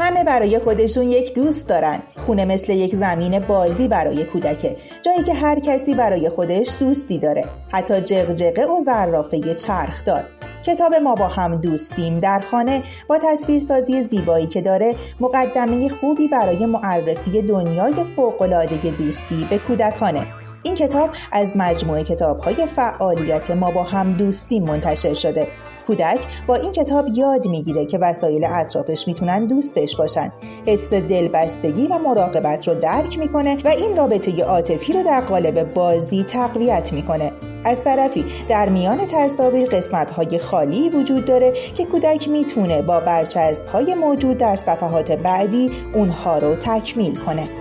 همه برای خودشون یک دوست دارن. خونه مثل یک زمین بازی برای کودکه، جایی که هر کسی برای خودش دوستی داره، حتی جغجغه و زرافه چرخدار. کتاب ما با هم دوستیم در خانه با تصویرسازی زیبایی که داره مقدمه خوبی برای معرفی دنیای فوق‌العاده دوستی به کودکانه. این کتاب از مجموعه کتاب‌های فعالیت ما با هم دوستیم منتشر شده. کودک با این کتاب یاد میگیره که وسایل اطرافش میتونن دوستش باشن، حس دلبستگی و مراقبت رو درک میکنه و این رابطه عاطفی رو در قالب بازی تقویت میکنه. از طرفی در میان تصاویر قسمت‌های خالی وجود داره که کودک میتونه با برچسب‌های موجود در صفحات بعدی اونها رو تکمیل کنه.